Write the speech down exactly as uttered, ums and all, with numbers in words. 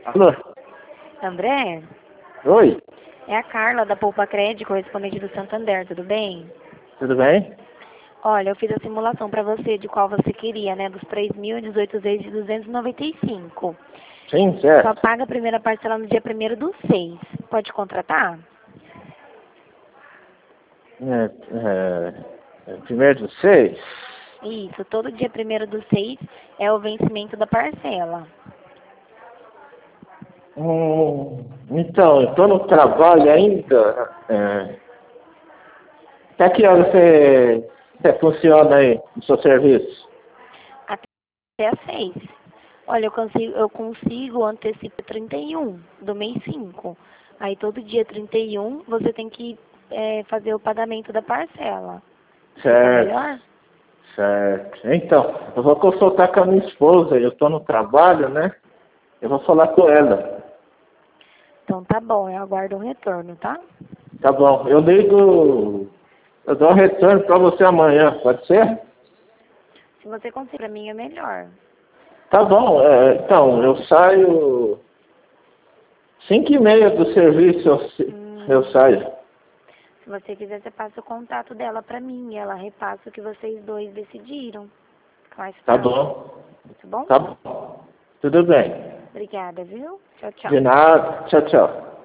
Alô? André, Oi, é a Carla da Poupa Crédito, correspondente do Santander, tudo bem? tudo bem? Olha, eu fiz a simulação para você de qual você queria, né? Dos três mil e dezoito vezes de duzentos e noventa e cinco. Sim, Só certo. paga a primeira parcela no dia primeiro do seis. Pode contratar? É, é, é, primeiro do seis? Isso, todo dia primeiro do seis é o vencimento da parcela. Hum, então, eu estou no trabalho ainda. É, até que hora você, você funciona aí no seu serviço? Até às seis. Olha, eu consigo, eu consigo antecipo trinta e um do mês cinco. Aí todo dia trinta e um você tem que é, fazer o pagamento da parcela. Fica Certo, melhor? certo. Então, eu vou consultar com a minha esposa, eu estou no trabalho, né? Eu vou falar com ela. Então tá bom, eu aguardo um retorno, tá? Tá bom, eu ligo, eu dou um retorno para você amanhã, pode ser? Se você conseguir pra mim é melhor. Tá bom, é, então, eu saio cinco e meia do serviço, eu, se- eu Hum, saio. se você quiser, você passa o contato dela pra mim e ela repassa o que vocês dois decidiram. Fica mais Tá fácil, bom, tá bom? tá bom. Tudo bem. Obrigada, viu? Tchau, tchau. De nada. Tchau, tchau.